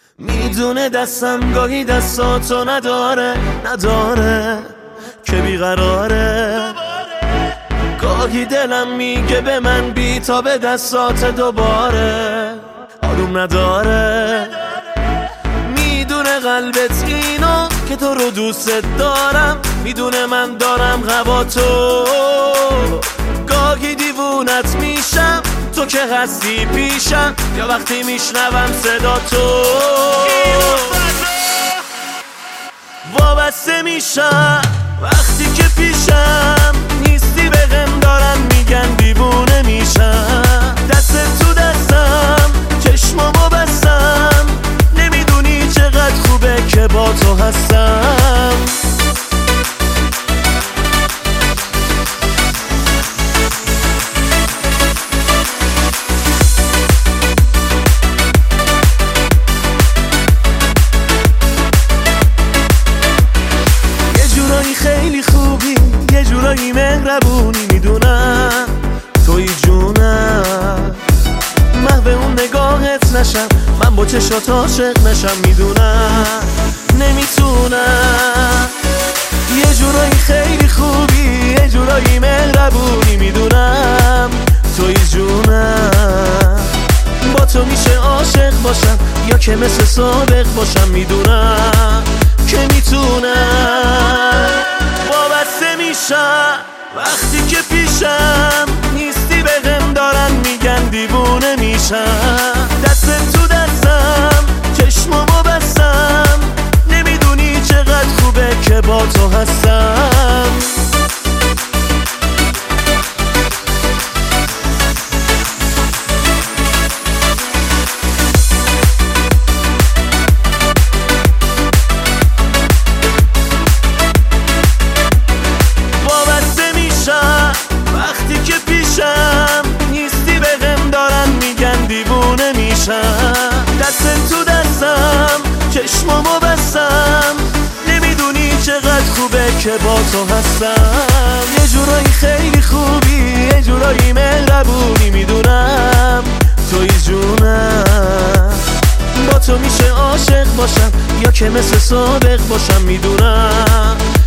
میدونه دستم گاهی دستاتو نداره که بیقراره. گاهی دلم میگه به من بی تا به دستات دوباره آروم نداره. میدونه قلبت اینو که تو رو دوست دارم، میدونه من دارم غباتو. گاهی دیوونت میشم تو که هستی پیشم، یا وقتی میشنوم صدا تو وابسته میشم. وقتی که پیشم نیستی بهم دارن میگن دیوونه میشم. دست تو دستم چشمامو بستم، نمیدونی چقدر خوبه که با تو هستم. خیلی خوبی، یه جورایی مهربونی، میدونم توی جونم. محو اون نگاهت نشم، من با چشات عاشق نشم، میدونم نمیتونم. یه جورایی خیلی خوبی، یه جورایی مهربونی، میدونم توی جونم. با تو میشه عاشق باشم یا که مثل سابق باشم، میدونم که میتونم. وابسته میشم وقتی که پیشم نیستی بهم دارن میگن دیوونه میشم. دست تو دستم چشمامو بستم، نمیدونی چقدر خوبه که با تو هستم. دست تو دستم چشمامو بستم، نمیدونی چقدر خوبه که با تو هستم. یه جورایی خیلی خوبی، یه جورایی مهربونی، میدونم توی جونم. با تو میشه عاشق باشم یا که مثل سابق باشم، میدونم